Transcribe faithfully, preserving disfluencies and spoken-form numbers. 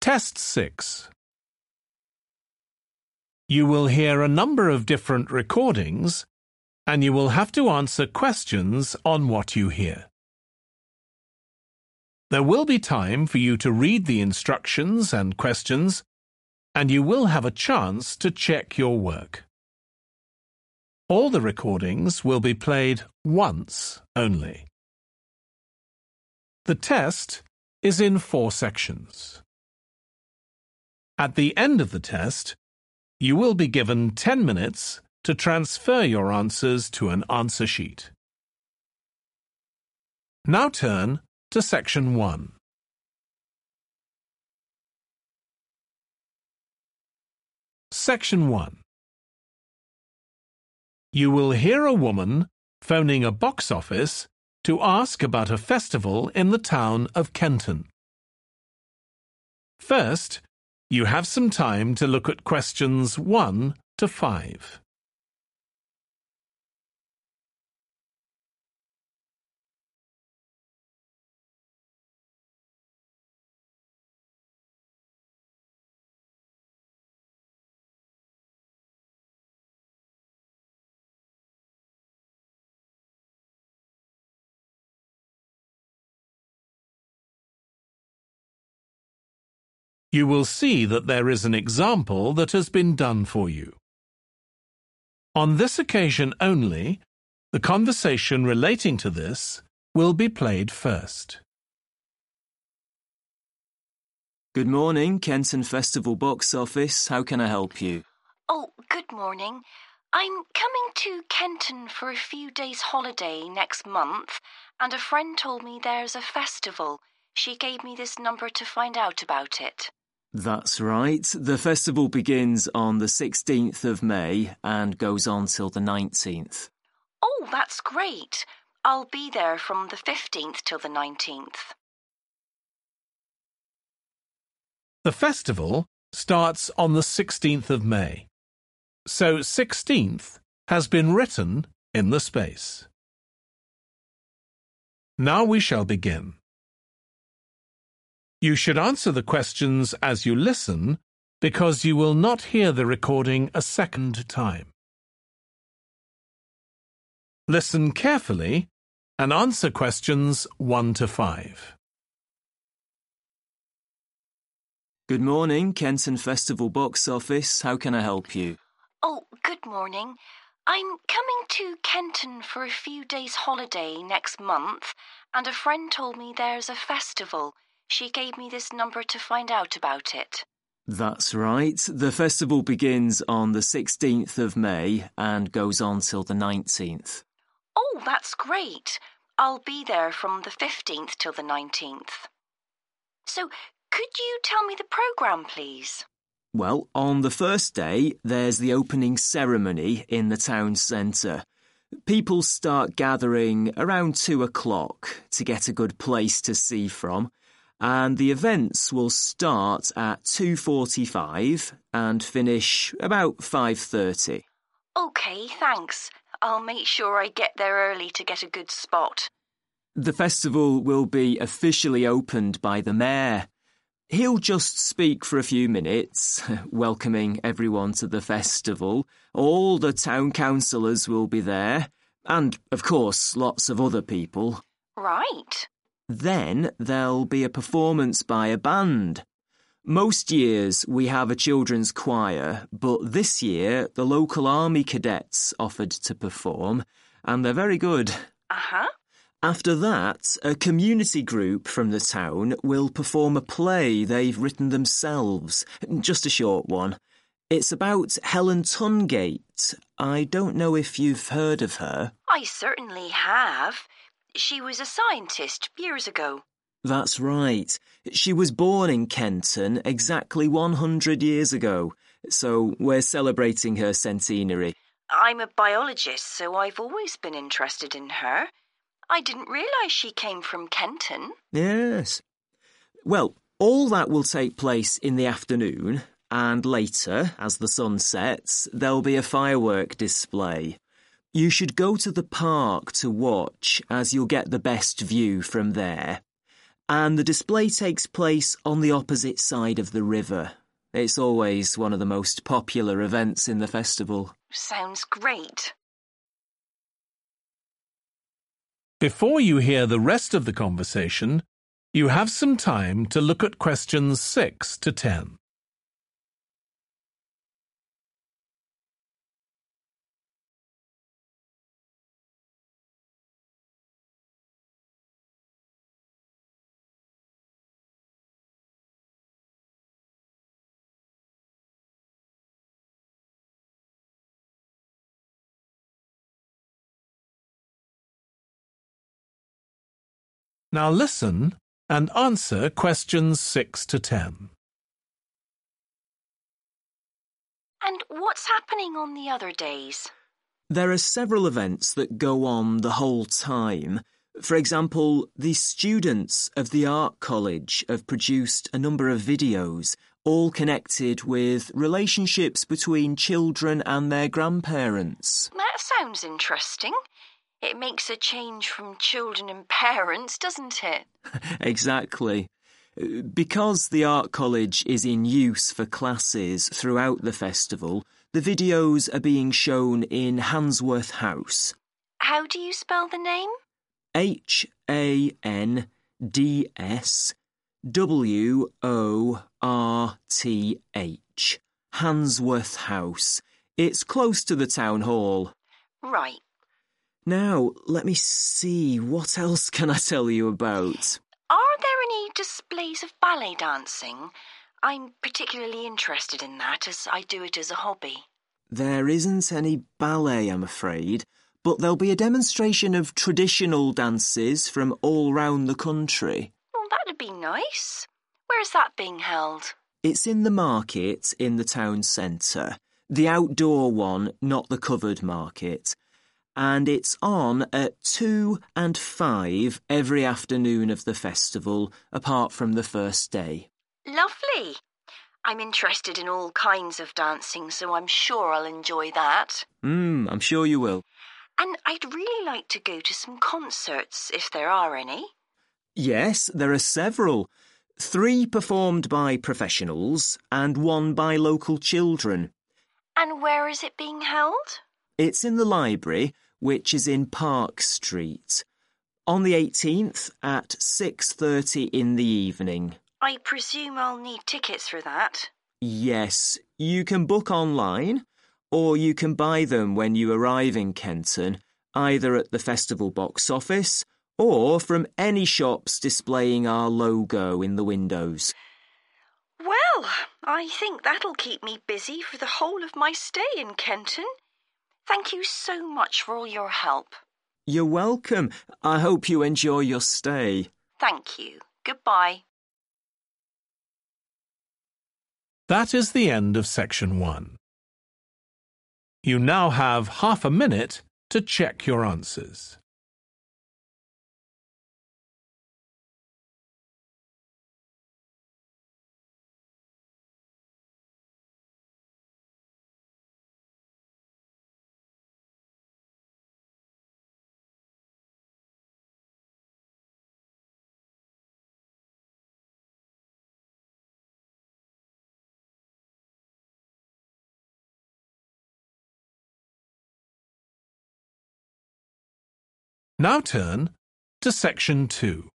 Test six. You will hear a number of different recordings, and you will have to answer questions on what you hear. There will be time for you to read the instructions and questions, and you will have a chance to check your work. All the recordings will be played once only. The test is in four sections. At the end of the test, you will be given ten minutes to transfer your answers to an answer sheet. Now turn to Section one. Section one. You will hear a woman phoning a box office to ask about a festival in the town of Kenton. First, you have some time to look at questions one to five. You will see that there is an example that has been done for you. On this occasion only, the conversation relating to this will be played first. Good morning, Kenton Festival Box Office. How can I help you? Oh, good morning. I'm coming to Kenton for a few days' holiday next month, and a friend told me there's a festival. She gave me this number to find out about it. That's right. The festival begins on the sixteenth of May and goes on till the nineteenth. Oh, that's great. I'll be there from the fifteenth till the nineteenth. The festival starts on the sixteenth of May, so sixteenth has been written in the space. Now we shall begin. You should answer the questions as you listen, because you will not hear the recording a second time. Listen carefully and answer questions one to five. Good morning, Kenton Festival Box Office. How can I help you? Oh, good morning. I'm coming to Kenton for a few days' holiday next month, and a friend told me there's a festival. She gave me this number to find out about it. That's right. The festival begins on the sixteenth of May and goes on till the nineteenth. Oh, that's great. I'll be there from the fifteenth till the nineteenth. So, could you tell me the programme, please? Well, on the first day, there's the opening ceremony in the town centre. People start gathering around two o'clock to get a good place to see from. And the events will start at two forty-five and finish about five thirty. OK, thanks. I'll make sure I get there early to get a good spot. The festival will be officially opened by the mayor. He'll just speak for a few minutes, welcoming everyone to the festival. All the town councillors will be there, and, of course, lots of other people. Right. Then there'll be a performance by a band. Most years we have a children's choir, but this year the local army cadets offered to perform, and they're very good. Uh-huh. After that, a community group from the town will perform a play they've written themselves, just a short one. It's about Helen Tungate. I don't know if you've heard of her. I certainly have. She was a scientist years ago. That's right. She was born in Kenton exactly one hundred years ago, so we're celebrating her centenary. I'm a biologist, so I've always been interested in her. I didn't realise she came from Kenton. Yes. Well, all that will take place in the afternoon, and later, as the sun sets, there'll be a firework display. You should go to the park to watch, as you'll get the best view from there. And the display takes place on the opposite side of the river. It's always one of the most popular events in the festival. Sounds great. Before you hear the rest of the conversation, you have some time to look at questions six to ten. Now listen and answer questions six to ten. And what's happening on the other days? There are several events that go on the whole time. For example, the students of the Art College have produced a number of videos, all connected with relationships between children and their grandparents. That sounds interesting. It makes a change from children and parents, doesn't it? Exactly. Because the Art College is in use for classes throughout the festival, the videos are being shown in Handsworth House. How do you spell the name? H A N D S W O R T H. Handsworth House. It's close to the town hall. Right. Now, let me see, what else can I tell you about? Are there any displays of ballet dancing? I'm particularly interested in that, as I do it as a hobby. There isn't any ballet, I'm afraid, but there'll be a demonstration of traditional dances from all round the country. Well, that'd be nice. Where's that being held? It's in the market in the town centre. The outdoor one, not the covered market. And it's on at two and five every afternoon of the festival, apart from the first day. Lovely. I'm interested in all kinds of dancing, so I'm sure I'll enjoy that. Hmm, I'm sure you will. And I'd really like to go to some concerts, if there are any. Yes, there are several. Three performed by professionals and one by local children. And where is it being held? It's in the library, which is in Park Street. On the eighteenth at six thirty in the evening. I presume I'll need tickets for that. Yes, you can book online, or you can buy them when you arrive in Kenton, either at the festival box office or from any shops displaying our logo in the windows. Well, I think that'll keep me busy for the whole of my stay in Kenton. Thank you so much for all your help. You're welcome. I hope you enjoy your stay. Thank you. Goodbye. That is the end of section one. You now have half a minute to check your answers. Now turn to section two.